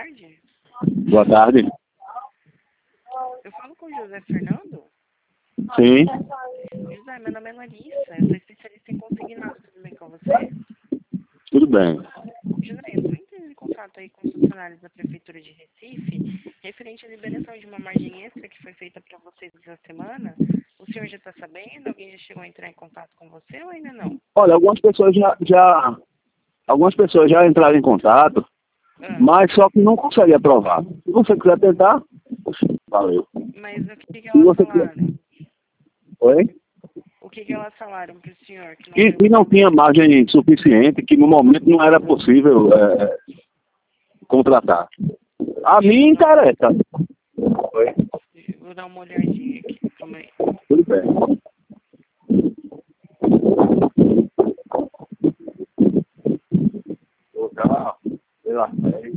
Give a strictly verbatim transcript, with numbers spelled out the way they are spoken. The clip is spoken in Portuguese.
tarde. Boa tarde. Eu falo com o José Fernando? Sim. José, meu nome é Larissa, eu sou especialista em consignados, tudo bem com você? Tudo bem. José, eu estou entrando em contato aí com os funcionários da Prefeitura de Recife, referente à liberação de uma margem extra que foi feita para vocês essa semana. O senhor já está sabendo? Alguém já chegou a entrar em contato com você ou ainda não? Olha, algumas pessoas já, já, algumas pessoas já entraram em contato, Ah, mas só que não consegue aprovar. Se você quiser tentar, poxa, valeu. mas o que, que Se elas você quiser... falaram? Oi? O que, que elas falaram para o senhor? Que não Que, deu que não tinha margem suficiente, que no momento não era possível é, contratar. A mim interessa. Oi? Vou dar uma olhadinha aqui, calma aí. Tudo bem. Vou dar, sei lá,